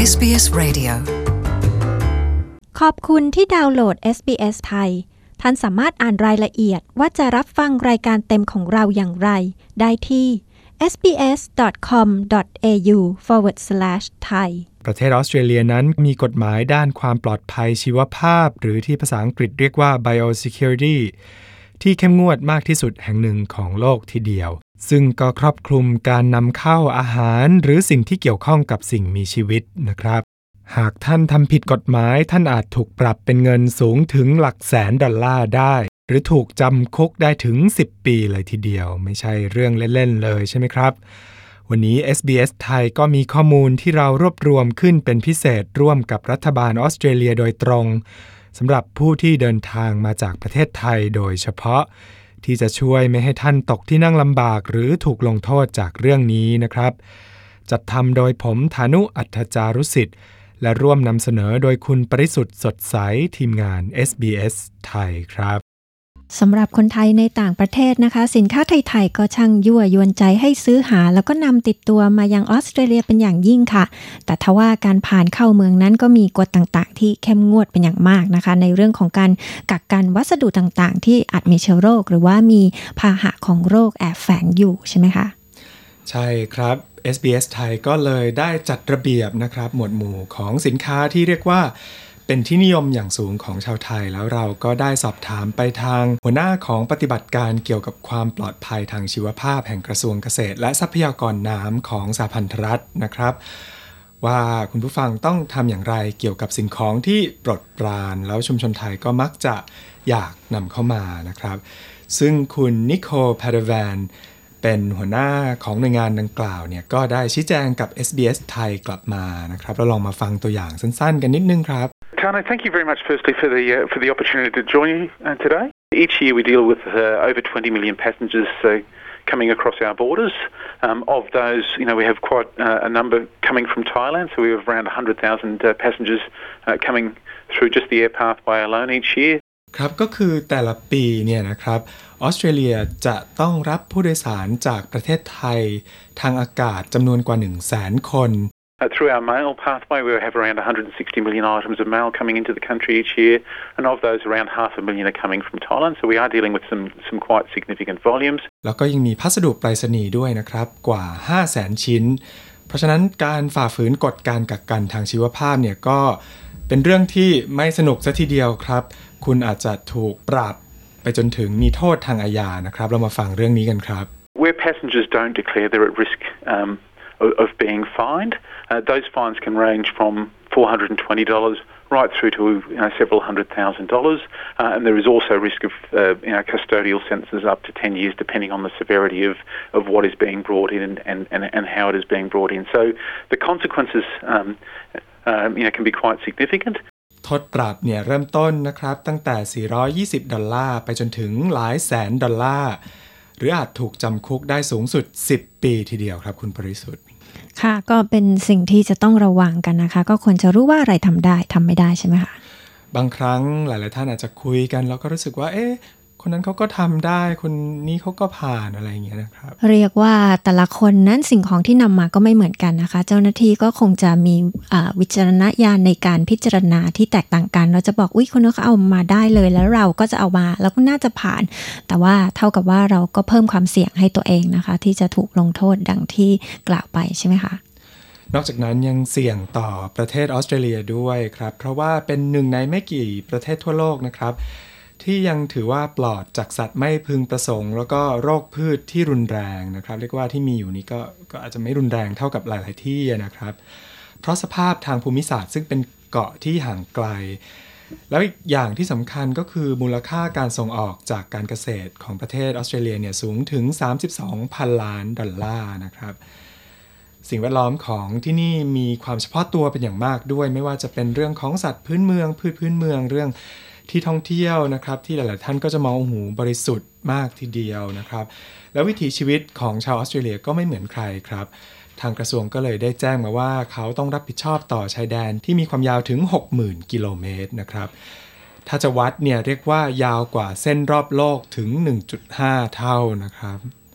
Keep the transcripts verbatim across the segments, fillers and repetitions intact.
เอส บี เอส Radio ขอบคุณที่ดาวน์โหลด เอส บี เอส ไทยท่านสามารถอ่านรายละเอียดว่าจะรับฟังรายการเต็มของเราอย่างไรได้ที่ เอส บี เอส ดอท คอม ดอท เอ ยู สแลช ไทยประเทศออสเตรเลียนั้นมีกฎหมายด้านความปลอดภัยชีวภาพหรือที่ภาษาอังกฤษเรียกว่า Biosecurity ที่เข้มงวดมากที่สุดแห่งหนึ่งของโลกทีเดียวซึ่งก็ครอบคลุมการนำเข้าอาหารหรือสิ่งที่เกี่ยวข้องกับสิ่งมีชีวิตนะครับหากท่านทำผิดกฎหมายท่านอาจถูกปรับเป็นเงินสูงถึงหลักแสนดอลลาร์ได้หรือถูกจำคุกได้ถึงสิบปีเลยทีเดียวไม่ใช่เรื่องเล่นๆเลยใช่ไหมครับวันนี้ เอส บี เอส ไทยก็มีข้อมูลที่เรารวบรวมขึ้นเป็นพิเศษร่วมกับรัฐบาลออสเตรเลียโดยตรงสำหรับผู้ที่เดินทางมาจากประเทศไทยโดยเฉพาะที่จะช่วยไม่ให้ท่านตกที่นั่งลำบากหรือถูกลงโทษจากเรื่องนี้นะครับจัดทำโดยผมฐานุอัฏฐจารุสิทธิ์และร่วมนำเสนอโดยคุณปริสุทธิ์สดใสทีมงาน เอส บี เอส ไทยครับสำหรับคนไทยในต่างประเทศนะคะสินค้าไทยๆก็ช่างยั่วยวนใจให้ซื้อหาแล้วก็นำติดตัวมายังออสเตรเลียเป็นอย่างยิ่งค่ะแต่ทว่าการผ่านเข้าเมืองนั้นก็มีกฎต่างๆที่เข้มงวดเป็นอย่างมากนะคะในเรื่องของการกักกันวัสดุต่างๆที่อาจมีเชื้อโรคหรือว่ามีพาหะของโรคแอบแฝงอยู่ใช่ไหมคะใช่ครับ เอส บี เอส ไทยก็เลยได้จัดระเบียบนะครับหมวดหมู่ของสินค้าที่เรียกว่าเป็นที่นิยมอย่างสูงของชาวไทยแล้วเราก็ได้สอบถามไปทางหัวหน้าของปฏิบัติการเกี่ยวกับความปลอดภัยทางชีวภาพแห่งกระทรวงเกษตรและทรัพยากรน้ำของสหพันธรัฐนะครับว่าคุณผู้ฟังต้องทำอย่างไรเกี่ยวกับสิ่งของที่ปลดปรานแล้วชุมชนไทยก็มักจะอยากนำเข้ามานะครับซึ่งคุณนิโคล พาเดแวนเป็นหัวหน้าของหน่วยงานดังกล่าวเนี่ยก็ได้ชี้แจงกับ เอส บี เอส ไทยกลับมานะครับแล้วลองมาฟังตัวอย่างสั้นๆกันนิดนึงครับ Tano, thank you very much firstly for the uh, for the opportunity to join you uh, today. Each year we deal with uh, over twenty million passengers uh, coming across our borders. Um, of those, you know, we have quite uh, a number coming from Thailand, so we have around one hundred thousand uh, passengers uh, coming through just the air pathway alone each year. ครับก็คือแต่ละปีเนี่ยนะครับออสเตรเลียจะต้องรับผู้โดยสารจากประเทศไทยทางอากาศจำนวนกว่า หนึ่งแสน คน Uh, through our mail pathway, we have around one hundred sixty million items of mail coming into the country each year, and of those, around half a million are coming from Thailand. So we are dealing with some some quite significant volumes. แล้วก็ยังมีพัสดุไปรษณีย์ด้วยนะครับกว่า ห้าแสน ชิ้นเพราะฉะนั้นการฝ่าฝืนกฎการกักกันทางชีวภาพเนี่ยก็เป็นเรื่องที่ไม่สนุกซะทีเดียวครับคุณอาจจะถูกปรับไปจนถึงมีโทษทางอาญานะครับเรามาฟังเรื่องนี้กันครับ Where passengers don't declare they're at risk um, of, of being fined, uh, those fines can range from four hundred twenty dollars right through to you know, several hundred thousand dollars, uh, and there is also risk of uh, you know, custodial sentences up to ten years, depending on the severity of, of what is being brought in and, and, and, and how it is being brought in. So the consequences um, um, you know, can be quite significant. โทษปรับเนี่ยเริ่มต้นนะครับตั้งแต่สี่ร้อยยี่สิบดอลลาร์ไปจนถึงหลายแสนดอลลาร์หรืออาจถูกจำคุกได้สูงสุดสิบปีทีเดียวครับคุณปริสุทธิ์ค่ะก็เป็นสิ่งที่จะต้องระวังกันนะคะก็ควรจะรู้ว่าอะไรทำได้ทำไม่ได้ใช่ไหมคะบางครั้งหลายๆท่านอาจจะคุยกันแล้วก็รู้สึกว่าเอ๊ะคนนั้นเขาก็ทำได้คนนี้เขาก็ผ่านอะไรอย่างเงี้ยนะครับเรียกว่าแต่ละคนนั้นสิ่งของที่นำมาก็ไม่เหมือนกันนะคะเจ้าหน้าที่ก็คงจะมีวิจารณญาณในการพิจารณาที่แตกต่างกันเราจะบอกอุ๊ยคนนั้นเขาเอามาได้เลยแล้วเราก็จะเอามาแล้วก็น่าจะผ่านแต่ว่าเท่ากับว่าเราก็เพิ่มความเสี่ยงให้ตัวเองนะคะที่จะถูกลงโทษดังที่กล่าวไปใช่ไหมคะนอกจากนั้นยังเสี่ยงต่อประเทศออสเตรเลียด้วยครับเพราะว่าเป็นหนึ่งในไม่กี่ประเทศทั่วโลกนะครับที่ยังถือว่าปลอดจากสัตว์ไม่พึงประสงค์แล้วก็โรคพืชที่รุนแรงนะครับเรียกว่าที่มีอยู่นี้ก็ก็อาจจะไม่รุนแรงเท่ากับหลายๆที่นะครับเพราะสภาพทางภูมิศาสตร์ซึ่งเป็นเกาะที่ห่างไกลแล้วอีกอย่างที่สำคัญก็คือมูลค่าการส่งออกจากการเกษตรของประเทศออสเตรเลียเนี่ยสูงถึงสามสิบสองพันล้านดอลลาร์นะครับสิ่งแวดล้อมของที่นี่มีความเฉพาะตัวเป็นอย่างมากด้วยไม่ว่าจะเป็นเรื่องของสัตว์พื้นเมืองพืชพื้นเมืองเรื่องที่ท่องเที่ยวนะครับที่หลายๆท่านก็จะมองหูบริสุทธิ์มากทีเดียวนะครับแล้ววิถีชีวิตของชาวออสเตรเลียก็ไม่เหมือนใครครับทางกระทรวงก็เลยได้แจ้งมาว่าเขาต้องรับผิดชอบต่อชายแดนที่มีความยาวถึง หกหมื่น กิโลเมตรนะครับถ้าจะวัดเนี่ยเรียกว่ายาวกว่าเส้นรอบโลกถึง หนึ่งจุดห้า เท่านะครับ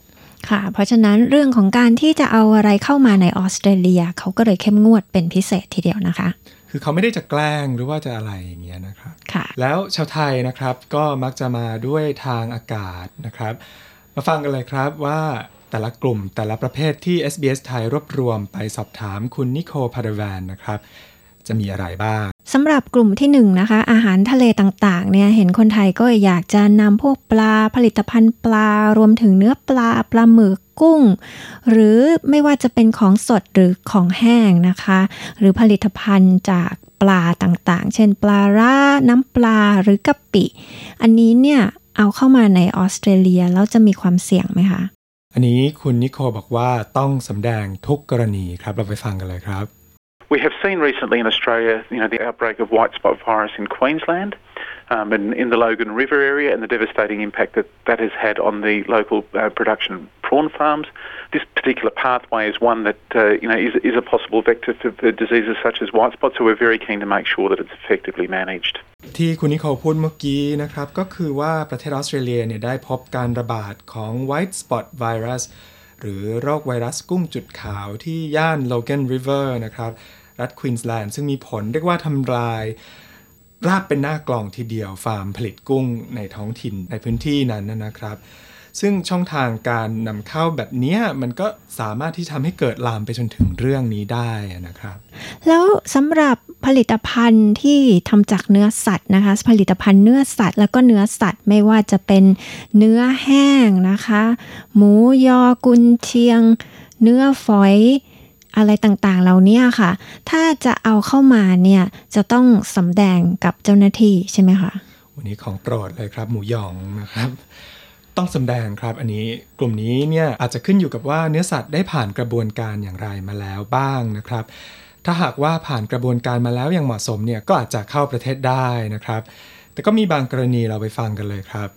ค่ะเพราะฉะนั้นเรื่องของการที่จะเอาอะไรเข้ามาในออสเตรเลียเขาก็เลยเข้มงวดเป็นพิเศษทีเดียวนะคะคือเขาไม่ได้จะแกล้งหรือว่าจะอะไรอย่างเงี้ยนะครับค่ะแล้วชาวไทยนะครับก็มักจะมาด้วยทางอากาศนะครับมาฟังกันเลยครับว่าแต่ละกลุ่มแต่ละประเภทที่ เอส บี เอส ไทยรวบรวมไปสอบถามคุณนิโคพาราแวนนะครับจะมีอะไรบ้างสำหรับกลุ่มที่หนึ่งนะคะอาหารทะเลต่างๆเนี่ยเห็นคนไทยก็อยากจะนำพวกปลาผลิตภัณฑ์ปลารวมถึงเนื้อปลาปลาหมึกกุ้งหรือไม่ว่าจะเป็นของสดหรือของแห้งนะคะหรือผลิตภัณฑ์จากปลาต่างๆเช่นปลาร้าน้ำปลาหรือกะปิอันนี้เนี่ยเอาเข้ามาในออสเตรเลียแล้วจะมีความเสี่ยงไหมคะอันนี้คุณนิโคบอกว่าต้องสำแดงทุกกรณีครับเราไปฟังกันเลยครับ We have seen recently in Australia, you know, the outbreak of white spot virus in Queensland um, and in the Logan River area and the devastating impact that that has had on the local uh, production prawn farms. This particular pathway is one that, uh, you know, is, is a possible vector for, for diseases such as white spot, so we're very keen to make sure that it's effectively managed. ที่คุณนิโคพูดเมื่อกี้นะครับก็คือว่าประเทศออสเตรเลียเนี่ยได้พบการระบาดของ white spot virus หรือโรคไวรัสกุ้งจุดขาวที่ย่าน Logan River นะครับรัฐควีนสแลนด์ซึ่งมีผลเรียกว่าทำลายราบเป็นหน้ากลองทีเดียวฟาร์มผลิตกุ้งในท้องถิ่นในพื้นที่นั้นนะครับซึ่งช่องทางการนำเข้าแบบนี้มันก็สามารถที่ทำให้เกิดลามไปจนถึงเรื่องนี้ได้นะครับแล้วสำหรับผลิตภัณฑ์ที่ทำจากเนื้อสัตว์นะคะผลิตภัณฑ์เนื้อสัตว์แล้วก็เนื้อสัตว์ไม่ว่าจะเป็นเนื้อแห้งนะคะหมูยอกุนเชียงเนื้อฝอยอะไรต่างๆเหล่านี้ค่ะถ้าจะเอาเข้ามาเนี่ยจะต้องสำแดงกับเจ้าหน้าที่ใช่ไหมคะวันนี้ของโปรดเลยครับหมูหยองนะครับต้องสำแดงครับอันนี้กลุ่มนี้เนี่ยอาจจะขึ้นอยู่กับว่าเนื้อสัตว์ได้ผ่านกระบวนการอย่างไรมาแล้วบ้างนะครับถ้าหากว่าผ่านกระบวนการมาแล้วอย่างเหมาะสมเนี่ยก็อาจจะเข้าประเทศได้นะครับแต่ก็มีบางกรณีเราไปฟังกันเลยครับ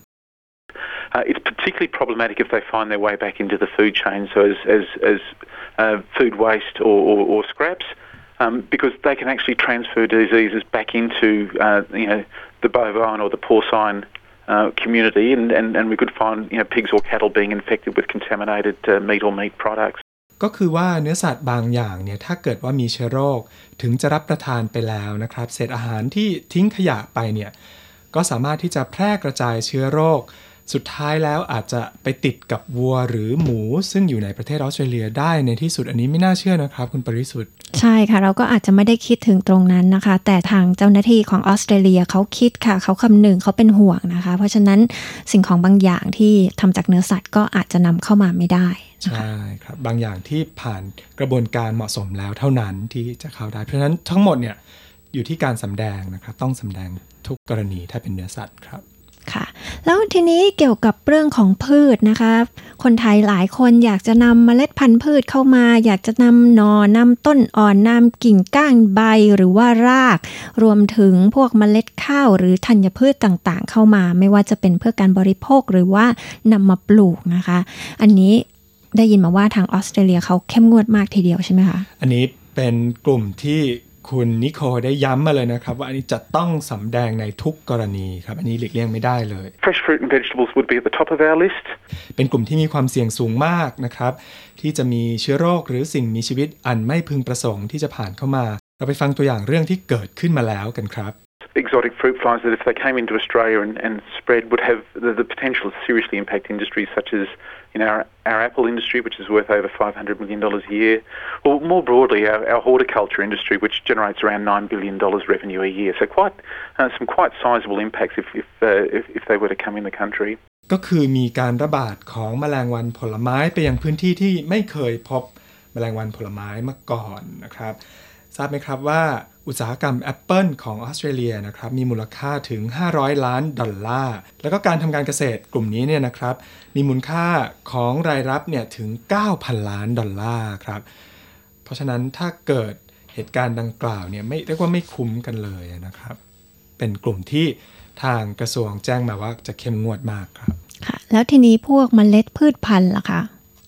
Uh, it's particularly problematic if they find their way back into the food chain, so as as as uh, food waste or, or, or scraps, um, because they can actually transfer diseases back into uh, you know the bovine or the porcine uh, community, and, and, and we could find you know pigs or cattle being infected with contaminated uh, meat or meat products. ก็คือว่าเนื้อสัตว์บางอย่างเนี่ยถ้าเกิดว่ามีเชื้อโรคถึงจะรับประทานไปแล้วนะครับเศษอาหารที่ทิ้งขยะไปเนี่ยก็สามารถที่จะแพร่กระจายเชื้อโรคสุดท้ายแล้วอาจจะไปติดกับวัวหรือหมูซึ่งอยู่ในประเทศออสเตรเลียได้ในที่สุดอันนี้ไม่น่าเชื่อนะครับคุณปริสุทธิ์ใช่ค่ะเราก็อาจจะไม่ได้คิดถึงตรงนั้นนะคะแต่ทางเจ้าหน้าที่ของออสเตรเลียเขาคิดค่ะเขาคำนึงเขาเป็นห่วงนะคะเพราะฉะนั้นสิ่งของบางอย่างที่ทำจากเนื้อสัตว์ก็อาจจะนำเข้ามาไม่ได้ใช่ครับบางอย่างที่ผ่านกระบวนการเหมาะสมแล้วเท่านั้นที่จะเข้าได้เพราะฉะนั้นทั้งหมดเนี่ยอยู่ที่การสำแดงนะครับต้องสำแดงทุกกรณีถ้าเป็นเนื้อสัตว์ครับค่ะแล้วทีนี้เกี่ยวกับเรื่องของพืชนะคะคนไทยหลายคนอยากจะนำเมล็ดพันธุ์พืชเข้ามาอยากจะนำหน่อนำต้นอ่อนนำกิ่งก้านใบหรือว่ารากรวมถึงพวกเมล็ดข้าวหรือธัญพืชต่างๆเข้ามาไม่ว่าจะเป็นเพื่อการบริโภคหรือว่านำมาปลูกนะคะอันนี้ได้ยินมาว่าทางออสเตรเลียเขาเข้มงวดมากทีเดียวใช่ไหมคะอันนี้เป็นกลุ่มที่คุณนิโคได้ย้ำมาเลยนะครับว่าอันนี้จะต้องสำแดงในทุกกรณีครับอันนี้หลีกเลี่ยงไม่ได้เลย Fresh fruit and vegetables would be at the top of our list เป็นกลุ่มที่มีความเสี่ยงสูงมากนะครับที่จะมีเชื้อโรคหรือสิ่งมีชีวิตอันไม่พึงประสงค์ที่จะผ่านเข้ามาเราไปฟังตัวอย่างเรื่องที่เกิดขึ้นมาแล้วกันครับ Exotic fruit flies that if they came into Australia and, and spread would have the, the potential to seriously impact industries such as you know, our, our apple industry, which is worth over five hundred million dollars a year, or more broadly, our, our horticulture industry, which generates around nine billion dollars revenue a year. So quite uh, some quite sizable impacts if if, uh, if if they were to come in the country. ก็คือมีการระบาดของแมลงวันผลไม้ไปยังพื้นที่ที่ไม่เคยพบแมลงวันผลไม้มาก่อนนะครับทราบไหมครับว่าอุตสาหกรรมแอปเปิลของออสเตรเลียนะครับมีมูลค่าถึงห้าร้อยล้านดอลลาร์แล้วก็การทำการเกษตรกลุ่มนี้เนี่ยนะครับมีมูลค่าของรายรับเนี่ยถึง เก้าพันล้านดอลลาร์ครับเพราะฉะนั้นถ้าเกิดเหตุการณ์ดังกล่าวเนี่ยไม่เรียกว่าไม่คุ้มกันเลยนะครับเป็นกลุ่มที่ทางกระทรวงแจ้งมาว่าจะเข้มงวดมากครับค่ะแล้วทีนี้พวกเมล็ดพืชพันธุ์ล่ะคะ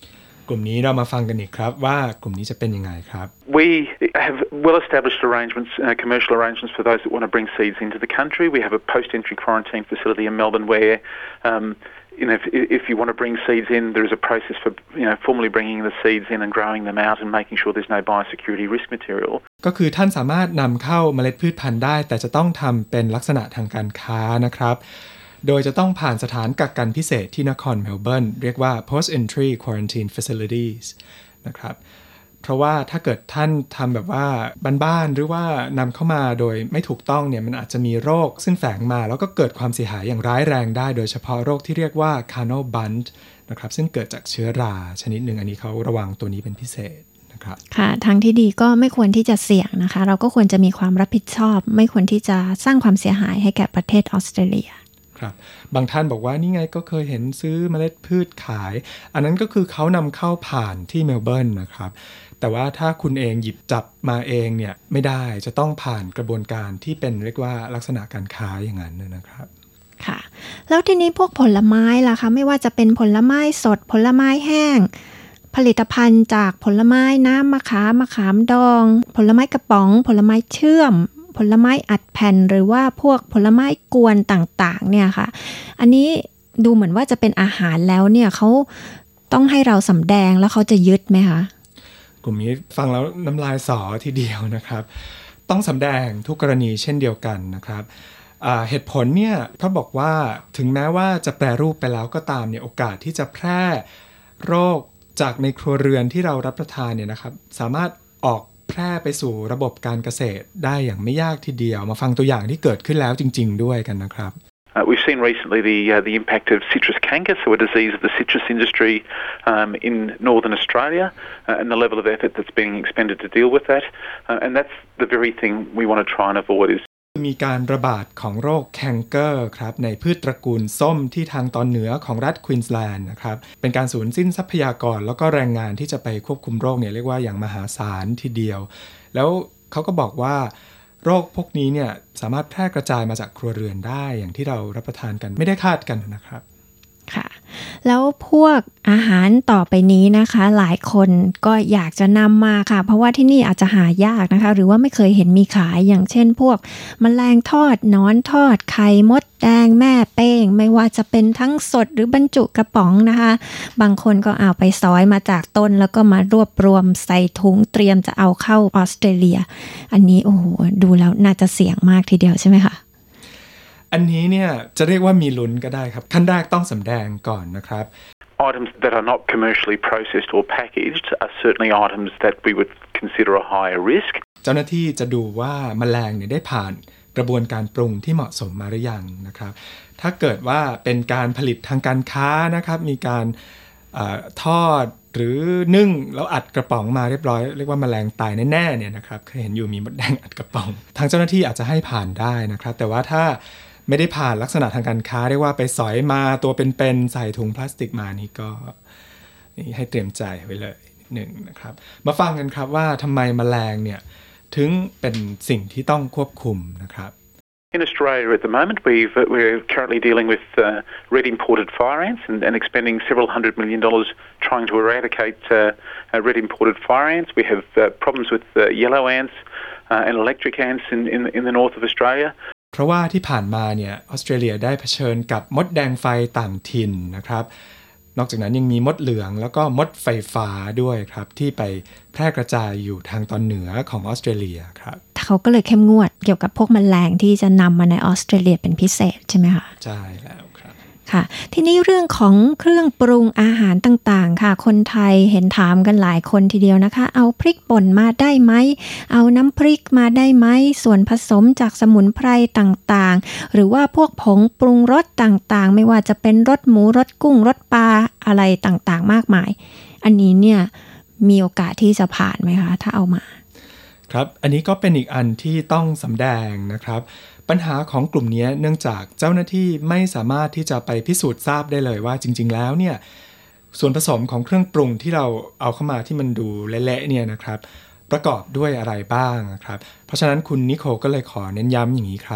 กลุ่มนี้เรามาฟังกันอีกครับว่ากลุ่มนี้จะเป็นยังไงครับ We have well-established arrangements, uh, commercial arrangements for those that want to bring seeds into the country. We have a post-entry quarantine facility in Melbourne where, um, you know, if, if you want to bring seeds in, there is a process for, you know, formally bringing the seeds in and growing them out and making sure there's no biosecurity risk material. ก็คือท่านสามารถนำเข้าเมล็ดพืชพันธุ์ได้แต่จะต้องทำเป็นลักษณะทางการค้านะครับโดยจะต้องผ่านสถานกักกันพิเศษที่นครเมลเบิร์นเรียกว่า post entry quarantine facilities นะครับเพราะว่าถ้าเกิดท่านทำแบบว่าบ้านๆหรือว่านำเข้ามาโดยไม่ถูกต้องเนี่ยมันอาจจะมีโรคซึ่งแฝงมาแล้วก็เกิดความเสียหายอย่างร้ายแรงได้โดยเฉพาะโรคที่เรียกว่า Carnal Bunt นะครับซึ่งเกิดจากเชื้อราชนิดหนึ่งอันนี้เขาระวังตัวนี้เป็นพิเศษนะครับค่ะทางที่ดีก็ไม่ควรที่จะเสี่ยงนะคะเราก็ควรจะมีความรับผิดชอบไม่ควรที่จะสร้างความเสียหายให้แก่ประเทศออสเตรเลียครับบางท่านบอกว่านี่ไงก็เคยเห็นซื้อเมล็ดพืชขายอันนั้นก็คือเขานำเข้าผ่านที่เมลเบิร์นนะครับแต่ว่าถ้าคุณเองหยิบจับมาเองเนี่ยไม่ได้จะต้องผ่านกระบวนการที่เป็นเรียกว่าลักษณะการค้าอย่างนั้นนะครับค่ะแล้วทีนี้พวกผลไม้ล่ะคะไม่ว่าจะเป็นผลไม้สดผลไม้แห้งผลิตภัณฑ์จากผลไม้น้ำมะขามมะขามดองผลไม้กระป๋องผลไม้เชื่อมผลไม้อัดแผ่นหรือว่าพวกผลไม้กวนต่างๆเนี่ยค่ะอันนี้ดูเหมือนว่าจะเป็นอาหารแล้วเนี่ยเขาต้องให้เราสำแดงแล้วเขาจะยึดไหมคะกลุ่มนี้ฟังแล้วน้ำลายสอทีเดียวนะครับต้องสำแดงทุกกรณีเช่นเดียวกันนะครับเหตุผลเนี่ยเขาบอกว่าถึงแม้ว่าจะแปรรูปไปแล้วก็ตามเนี่ยโอกาสที่จะแพร่โรคจากในครัวเรือนที่เรารับประทานเนี่ยนะครับสามารถออกแพร่ไปสู่ระบบการเกษตรได้อย่างไม่ยากทีเดียวมาฟังตัวอย่างที่เกิดขึ้นแล้วจริงๆด้วยกันนะครับ Uh, we've seen recently the uh, the impact of citrus canker, so a disease of the citrus industry um, in northern Australia, uh, and the level of effort that's being expended to deal with that, uh, and that's the very thing we want to try and avoid is มีการระบาดของโรคแคนเกอร์ครับในพืชตระกูลส้มที่ทางตอนเหนือของรัฐควีนสแลนด์นะครับเป็นการสูญสิ้นทรัพยากรแล้วก็แรงงานที่จะไปควบคุมโรคเนี่ยเรียกว่าอย่างมหาศาลทีเดียวแล้วเขาก็บอกว่าโรคพวกนี้เนี่ยสามารถแพร่กระจายมาจากครัวเรือนได้อย่างที่เรารับประทานกันไม่ได้คาดกันนะครับค่ะแล้วพวกอาหารต่อไปนี้นะคะหลายคนก็อยากจะนำมาค่ะเพราะว่าที่นี่อาจจะหายากนะคะหรือว่าไม่เคยเห็นมีขายอย่างเช่นพวกแมลงทอดหนอนทอดไข่มดแดงแม่เป้งไม่ว่าจะเป็นทั้งสดหรือบรรจุกระป๋องนะคะบางคนก็เอาไปซอยมาจากต้นแล้วก็มารวบรวมใส่ถุงเตรียมจะเอาเข้าออสเตรเลียอันนี้โอ้โหดูแล้วน่าจะเสี่ยงมากทีเดียวใช่ไหมคะอันนี้เนี่ยจะเรียกว่ามีลุ้นก็ได้ครับขั้นแรกต้องสำแดงก่อนนะครับ Items that are not commercially processed or packaged are certainly items that we would consider a higher risk เจ้าหน้าที่จะดูว่าแมลงเนี่ยได้ผ่านกระบวนการปรุงที่เหมาะสมมาหรือยังนะครับถ้าเกิดว่าเป็นการผลิตทางการค้านะครับมีการเอ่อทอดหรือนึ่งแล้วอัดกระป๋องมาเรียบร้อยเรียกว่าแมลงตายแน่ๆเนี่ยนะครับเคยเห็นอยู่มีมดแดงอัดกระป๋องทางเจ้าหน้าที่อาจจะให้ผ่านได้นะครับแต่ว่าถ้าไม่ได้ผ่านลักษณะทางการค้าเรียกว่าไปสอยมาตัวเป็นๆใส่ถุงพลาสติกมานี่ก็ให้เตรียมใจไว้เลยหนึ่งนะครับมาฟังกันครับว่าทำไมแมลงเนี่ยถึงเป็นสิ่งที่ต้องควบคุมนะครับ In Australia at the moment, we've, we're currently dealing with uh, red imported fire ants and, and expending several hundred million dollars trying to eradicate uh, uh, red imported fire ants. We have uh, problems with uh, yellow ants uh, and electric ants in, in, in the north of Australia. เพราะว่าที่ผ่านมาเนี่ยออสเตรเลียได้เผชิญกับมดแดงไฟต่างถิ่นนะครับนอกจากนั้นยังมีมดเหลืองแล้วก็มดไฟฟ้าด้วยครับที่ไปแพร่กระจายอยู่ทางตอนเหนือของออสเตรเลียครับเขาก็เลยเข้มงวดเกี่ยวกับพวกแมลงที่จะนำมาในออสเตรเลียเป็นพิเศษใช่ไหมคะใช่แล้วครับค่ะทีนี้เรื่องของเครื่องปรุงอาหารต่างๆค่ะคนไทยเห็นถามกันหลายคนทีเดียวนะคะเอาพริกป่นมาได้ไหมเอาน้ำพริกมาได้ไหมส่วนผสมจากสมุนไพรต่างๆหรือว่าพวกผงปรุงรสต่างๆไม่ว่าจะเป็นรสหมูรสกุ้งรสปลาอะไรต่างๆมากมายอันนี้เนี่ยมีโอกาสที่จะผ่านไหมคะถ้าเอามาครับอันนี้ก็เป็นอีกอันที่ต้องสำแดงนะครับปัญหาของกลุ่มนี้เนื่องจากเจ้าหน้าที่ไม่สามารถที่จะไปพิสูจน์ทราบได้เลยว่าจริงๆแล้วเนี่ยส่วนผสมของเครื่องปรุงที่เราเอาเข้ามาที่มันดูเละๆเนี่ยนะครับประกอบด้วยอะไรบ้างครับเพราะฉะนั้นคุณนิโคลก็เลยขอเน้นย้ำอย่างนี้ครับ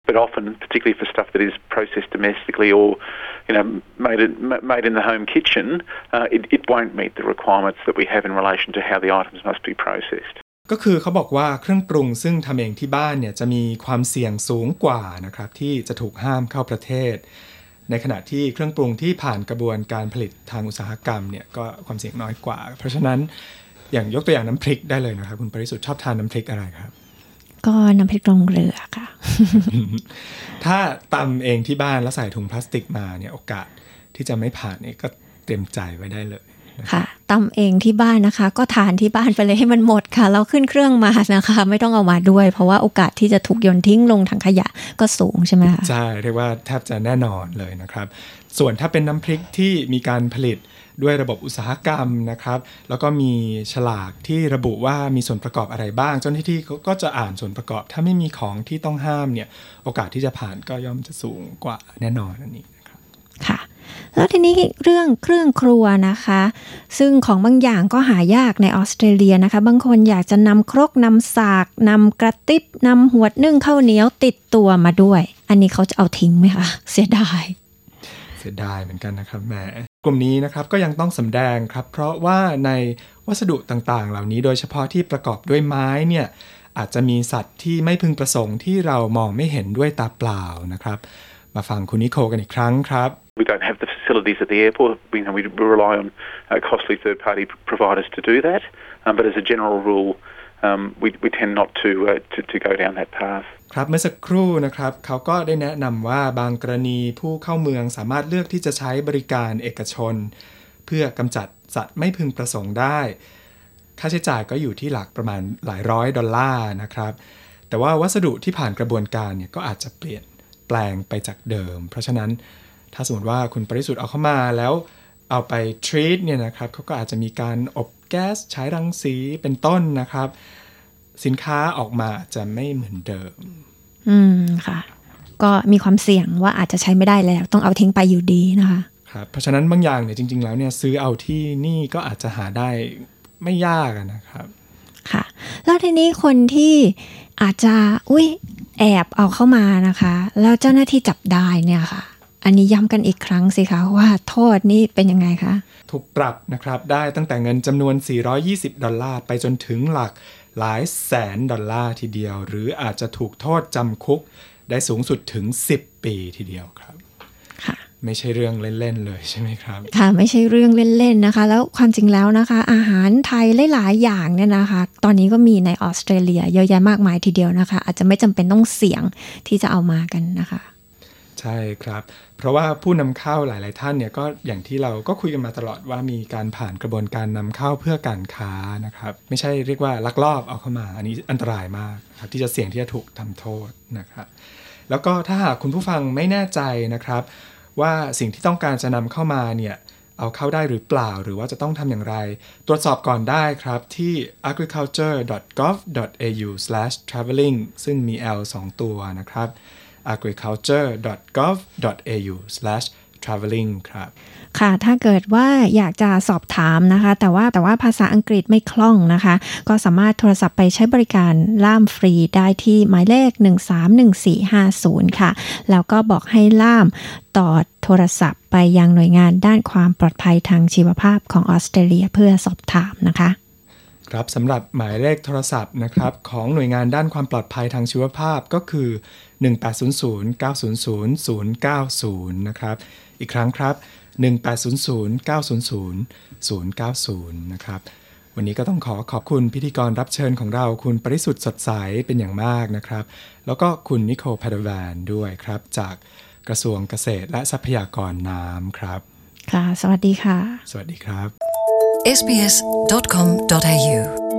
but often, particularly for stuff that is processed domestically or, you know, made in, made in the home kitchen, uh, it, it won't meet the requirements that we have in relation to how the items must be processed. ก็คือเขาบอกว่าเครื่องปรุงซึ่งทำเองที่บ้านเนี่ยจะมีความเสี่ยงสูงกว่านะครับที่จะถูกห้ามเข้าประเทศในขณะที่เครื่องปรุงที่ผ่านกระบวนการผลิตทางอุตสาหกรรมเนี่ยก็ความเสี่ยงน้อยกว่าเพราะฉะนั้นอย่างยกตัวอย่างน้ำพริกได้เลยนะครับคุณปริสุทธิ์ชอบทานน้ำพริกอะไรครับก็น้ำพริกลงเรือค่ะถ้าตำเองที่บ้านแล้วใส่ถุงพลาสติกมาเนี่ยโอกาสที่จะไม่ผ่านเนี่ยก็เตรียมใจไว้ได้เลยค่ะตำเองที่บ้านนะคะก็ทานที่บ้านไปเลยให้มันหมดค่ะแล้วขึ้นเครื่องมานะคะไม่ต้องเอามาด้วยเพราะว่าโอกาสที่จะถูกโยนทิ้งลงถังขยะก็สูงใช่ไหมคะใช่เรียกว่าแทบจะแน่นอนเลยนะครับส่วนถ้าเป็นน้ำพริกที่มีการผลิตด้วยระบบอุตสาหกรรมนะครับแล้วก็มีฉลากที่ระบุว่ามีส่วนประกอบอะไรบ้างเจ้าหน้าที่ก็จะอ่านส่วนประกอบถ้าไม่มีของที่ต้องห้ามเนี่ยโอกาสที่จะผ่านก็ย่อมจะสูงกว่าแน่นอนอันนี้นะครับค่ะแล้วทีนี้เรื่องเครื่องครัวนะคะซึ่งของบางอย่างก็หายากในออสเตรเลียนะคะบางคนอยากจะนำครกนำสากนำกระติบนำหวดนึ่งข้าวเหนียวติดตัวมาด้วยอันนี้เขาจะเอาทิ้งไหมคะเสียดายเสียดายเหมือนกันนะครับแหมกลุ่มนี้นะครับก็ยังต้องสำแดงครับเพราะว่าในวัสดุต่างๆเหล่านี้โดยเฉพาะที่ประกอบด้วยไม้เนี่ยอาจจะมีสัตว์ที่ไม่พึงประสงค์ที่เรามองไม่เห็นด้วยตาเปล่านะครับมาฟังคุณนิโคกันอีกครั้งครับ We don't have the facilities at the airport. We, you know, we rely on uh, costly third-party providers to do that. Um, but as a general rule, um, we, we tend not to, uh, to to go down that path. ครับเมื่อสักครู่นะครับเขาก็ได้แนะนำว่าบางกรณีผู้เข้าเมืองสามารถเลือกที่จะใช้บริการเอกชนเพื่อกำจัดสัตว์ไม่พึงประสงค์ได้ค่าใช้จ่ายก็อยู่ที่หลักประมาณหลายร้อยดอลลาร์นะครับแต่ว่าวัสดุที่ผ่านกระบวนการเนี่ยก็อาจจะเปลี่ยนแปลงไปจากเดิมเพราะฉะนั้นถ้าสมมติว่าคุณปริสุทธิ์เอาเข้ามาแล้วเอาไปทรีตเนี่ยนะครับเขาก็อาจจะมีการอบแก๊สใช้รังสีเป็นต้นนะครับสินค้าออกมาจะไม่เหมือนเดิมอืมค่ะก็มีความเสี่ยงว่าอาจจะใช้ไม่ได้แล้วต้องเอาทิ้งไปอยู่ดีนะคะครับเพราะฉะนั้นบางอย่างเนี่ยจริงๆแล้วเนี่ยซื้อเอาที่นี่ก็อาจจะหาได้ไม่ยากนะครับค่ะแล้วทีนี้คนที่อาจจะอุ้ยแอบเอาเข้ามานะคะแล้วเจ้าหน้าที่จับได้เนี่ยค่ะอันนี้ย้ำกันอีกครั้งสิคะว่าโทษนี่เป็นยังไงคะถูกปรับนะครับได้ตั้งแต่เงินจำนวนสี่ร้อยยี่สิบดอลลาร์ไปจนถึงหลักหลายแสนดอลลาร์ทีเดียวหรืออาจจะถูกโทษจำคุกได้สูงสุดถึงสิบปีทีเดียวครับค่ะไม่ใช่เรื่องเล่นๆเลยใช่ไหมครับค่ะไม่ใช่เรื่องเล่นๆนะคะแล้วความจริงแล้วนะคะอาหารไทยหลายๆอย่างเนี่ยนะคะตอนนี้ก็มีในออสเตรเลียเยอะแยะมากมายทีเดียวนะคะอาจจะไม่จำเป็นต้องเสี่ยงที่จะเอามากันนะคะใช่ครับเพราะว่าผู้นำเข้าหลายๆท่านเนี่ยก็อย่างที่เราก็คุยกันมาตลอดว่ามีการผ่านกระบวนการนำเข้าเพื่อการค้านะครับไม่ใช่เรียกว่าลักลอบเอาเข้ามาอันนี้อันตรายมากครับที่จะเสี่ยงที่จะถูกทำโทษนะครับแล้วก็ถ้าหากคุณผู้ฟังไม่แน่ใจนะครับว่าสิ่งที่ต้องการจะนำเข้ามาเนี่ยเอาเข้าได้หรือเปล่าหรือว่าจะต้องทำอย่างไรตรวจสอบก่อนได้ครับที่ agriculture dot gov dot a u slash travelling ซึ่งมี L สองตัวนะครับ agriculture dot gov dot a u slash travelling ครับค่ะถ้าเกิดว่าอยากจะสอบถามนะคะแต่ว่าแต่ว่าภาษาอังกฤษไม่คล่องนะคะก็สามารถโทรศัพท์ไปใช้บริการล่ามฟรีได้ที่หมายเลขหนึ่งสามหนึ่งสี่ห้าศูนย์ค่ะแล้วก็บอกให้ล่ามต่อโทรศัพท์ไปยังหน่วยงานด้านความปลอดภัยทางชีวภาพของออสเตรเลียเพื่อสอบถามนะคะครับสำหรับหมายเลขโทรศัพท์นะครับของหน่วยงานด้านความปลอดภัยทางชีวภาพก็คือหนึ่ง แปด ศูนย์ ศูนย์ เก้า ศูนย์ ศูนย์ ศูนย์ เก้า ศูนย์นะครับอีกครั้งครับหนึ่ง แปด ศูนย์ ศูนย์ เก้า ศูนย์ ศูนย์ ศูนย์ เก้า ศูนย์นะครับวันนี้ก็ต้องขอขอบคุณพิธีกรรับเชิญของเราคุณปริสุทธิ์สดใสเป็นอย่างมากนะครับแล้วก็คุณนิโคล พาดาแวนด้วยครับจากกระทรวงเกษตรและทรัพยากรน้ำครับค่ะสวัสดีค่ะสวัสดีครับเอส บี เอส ดอท คอม ดอท เอ ยู